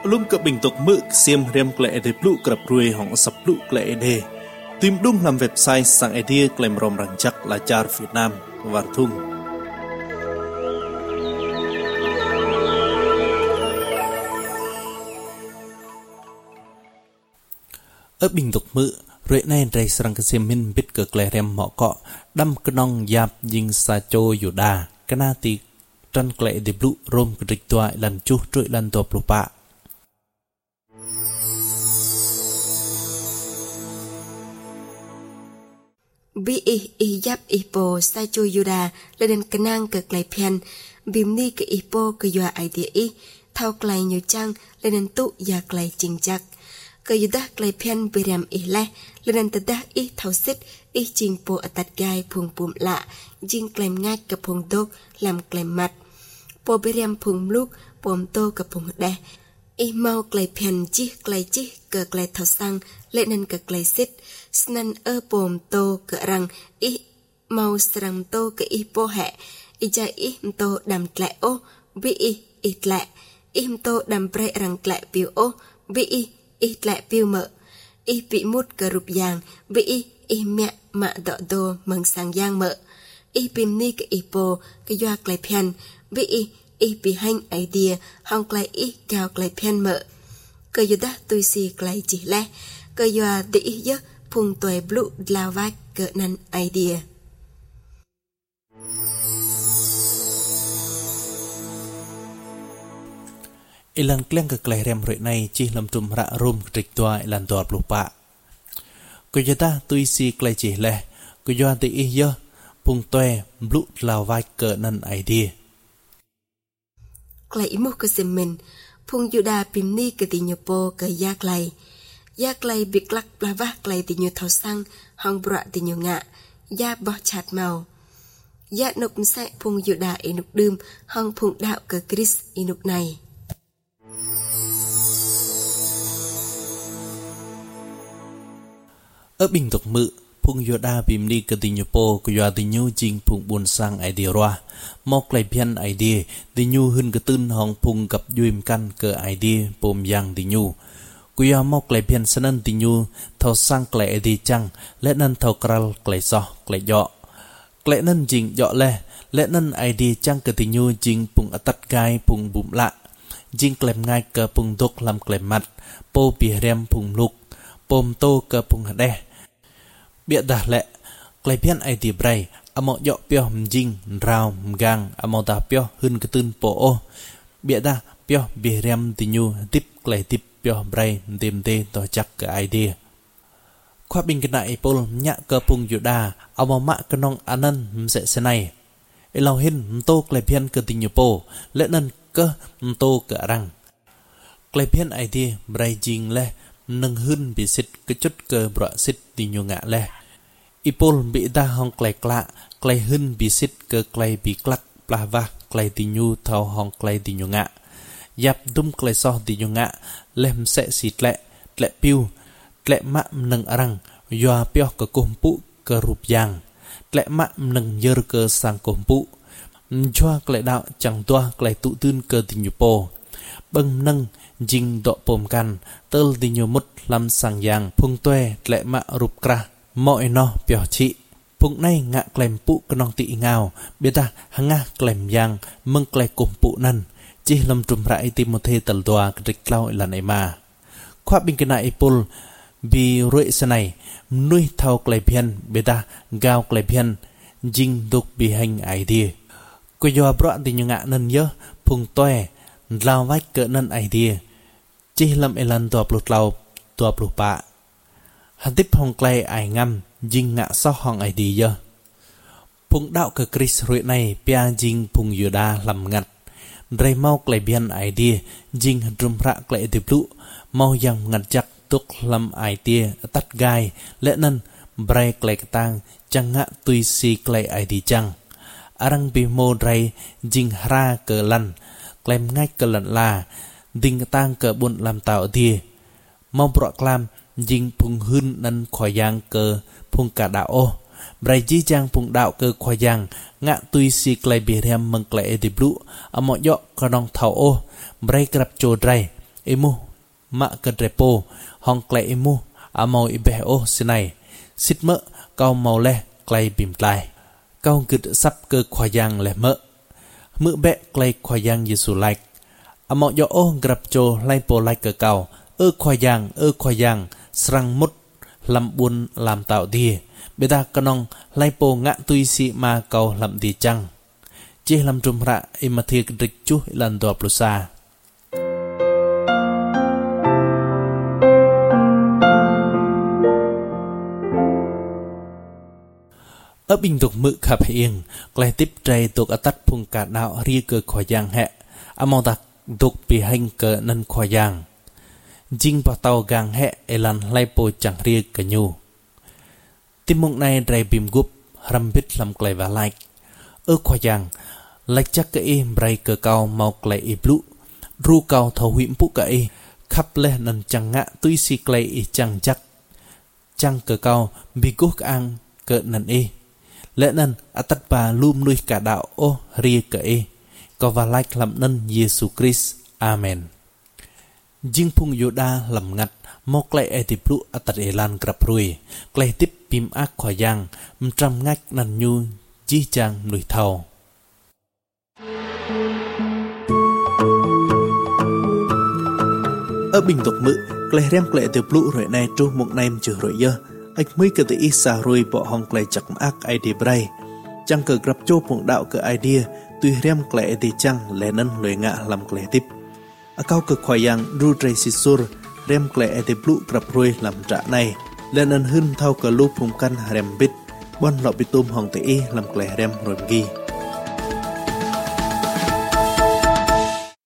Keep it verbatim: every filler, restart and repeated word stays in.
Lung cập bình tục mự xiêm rem klệ để lụ cập ruồi hỏng sập lụ klệ đề. Tìm đúng làm website sang idea klem rom răng chắc là char Việt Nam và thung. Ở bình tục mự rồi này rây sang cái xiêm min biết cờ klệ rem mọ cọ đâm cái nong giáp dinh sa chô dù đà cái na tì trăn klệ để lụ rom cái trịch toại lần chu trụi lần tộp lục bạ. Bi i i yap ipo sa chu yuda lên kanang ke klai pian bim ni ke ipo ke yua idea i thao klai nyu chang lên tu ya klai ching chak ke yuda klai pian biram i le lên tada i thao sit i ching po atat gai phung pum lạ jing klaim ngai ke phung dok làm klaim mat po biram phung luk pom to ke phung de i mau klai pian chi klai chi ke klai thao sang lên ke klai sit snan ơ pom tô cỡ rằng ý màu srang tô cỡ ý po hẹ ý cha ý tô đầm tlẹ ô vi ý ý tlẹ ý tô đầm pre rằng tlẹ piu ô vi ý ý tlẹ piu mợ ý bị mút cỡ rụp giang vi ý ý mẹ mạ đọ đô mừng sang giang mợ ý pim ni cỡ ý po cỡ doa klai pian vi ý ý bị hành idea hong klai ý cao klai pian mợ cỡ yoda tôi si klai chỉ lẹ cỡ doa để ý giấc phung tuệ blue lao vác cỡ nan idea. Ilan kleng ke kleh rem roi này chỉ làm trùm rạ rum trịch toa ilan toa lupa. Cô cho ta tui si kleh chỉ leh, cô cho ti i yo phung tuệ blue lao vác cỡ nan idea. Kleh imu ke semen phung yuda pimni ke tinyopo ke yaklai. Ya klay bik lak lava klay tinyo thao sang hong bra tinyo ngạ ya bo chát màu ya nục sẽ phung yuda inuk đơm hong phung đạo cờ Chris inuk này. Ở bình tục mự phung yuda bìm đi cờ tinyo po của yuda tinyo jing phung buồn sang idea roa mok klay pian idea tinyo hơn cái tên hong phung gặp yuim căn cờ idea pom yang tinyo Kuya mok klay pian sanan tinyu thao sang klay edi chang lẽ nan thao kral klay so klay yo klay nan jing yo le lẽ nan edi chang ke tinyu jing pung atat gai pung bum la jing klem ngai ke pung dok lam klem mat po pi rem pung luk pom to ke pung de bia dah le klay pian edi brai amo yo pyo jing rao gang amo ta pyo hun ke tun po o bia da pyo bi rem tinyu tip klay tip pyo bray tìm tê to chắc cái idea. Khoa bình cái này pol nhạ cơ pung yuda amo mạ cái nong anan sẽ sẽ này. Elau hin tô klay pian cơ tình po lẽ nan cơ tô cả răng. Klay pian idea bray jing le nâng hơn bị xịt cái chút cơ bọa xịt tình ngạ le. Ipol bị ta hong klay klạ klay hơn bị xịt cơ klay bị klak plava klay tình thao hong klay tình ngạ. Yap dum klay so tình ngạ lem sẽ xịt lẹ lẹ piu lẹ mạ nâng arang yoa pio ke kompu ke rup yang lẹ mạ nâng yer ke sang kompu choa klay đạo chẳng toa klay tụ tưn ke tình po bâng nâng jing độ pom kan tơ tình mut lam sang yang phung toe lẹ mạ rup kra mọi no pio chị phung này ngạ klem pu ke nong tị ngao biết ta hang nga klem yang mâng klay kompu nan chỉ lâm trùm rãi tìm một thế tần tòa cái lao là này mà khoa bình cái này pol vì rưỡi xe này nuôi thao klay pian beta gao klay pian jing đục bị hành idea cô do bọt thì như ngạ nên nhớ phùng toe lao vách cỡ nên idea chỉ lâm elan tòa lụt lao tòa lụt bạ hắn tiếp hong klay ai ngâm jing ngạ sau hong idea phùng đạo cờ Chris rưỡi này pia jing phùng yuda làm ngặt Ray mau klay bian idea jing drum ra klay diplu mau yang ngặt chắc tuk lam idea tắt gai lẽ nan bray klay tang chang ngạ tui si klay idea chang arang bi mo ray jing ra cờ lăn klay ngay cờ lăn la ding tang cờ bun làm tạo thia mau bro klam jing phung hun nan khỏi yang cờ phung cả đạo Bray ji chang phung đạo cơ khoa yang ngạ tui si klay bi rem meng klay ediblu amo yo kanong thao o Bray krap cho drai emu mạ cật repo hong clay emu à màu ibe o xin này xít mỡ cao màu le clay bìm lại cao gật sắp cơ khoa giang lẻ mỡ mỡ bẹ clay khoa giang Giêsu like à màu yo o grab cho lay po like cơ cao ơ khoa giang ơ khoa giang sang mút làm buôn làm tạo đi bê ta canong lay po ngã tui si ma cao làm đi chăng chỉ làm trùm rạ im mà thiệt rịch chú lần đọp lô xa ở bình tục mự khắp hiền lại tiếp trai tục ở tắt phung cả đạo ria cơ khoa giang hẹ à mong đặc tục bị hành cơ nân khoa giang jing bảo tàu gang hẹ elan lai po chẳng ria cơ nhu tim mộng này rai bìm gup ram bít làm clay và like ở khoa giang lại chắc cái bray cơ cao mau clay y blue ru cao thầu huyện pu cái khắp lên nân chẳng ngã tui si clay y chẳng chắc chẳng cơ cao bị quốc ang cơ nân y lẽ nân atat bà lum nuôi cả đạo ô ria kệ có và like làm nân Giêsu Christ amen jing phung yoda làm ngặt mok lại ai tiếp lũ atat elan grab ruồi clay tiếp pim ác khoa giang trăm ngách nần nhu chi chang nuôi thầu ở bình tục mự clay rem clay tiếp lũ rồi này tru một nem chưa rồi giờ ách mới cơ thể ít xa rồi bỏ hong clay chặt ác ai đi bray chẳng cờ grab cho phụng đạo cờ idea tuy rem clay thì chẳng lẽ nân lời ngạ làm clay tiếp ở cao cực khoai yang ru tray sisur rem clay thì blue grab rồi làm trả này lẽ nân hưng thao cờ lu phụng căn rem bít bon lọ bị tôm hong thể làm clay rem rồi ghi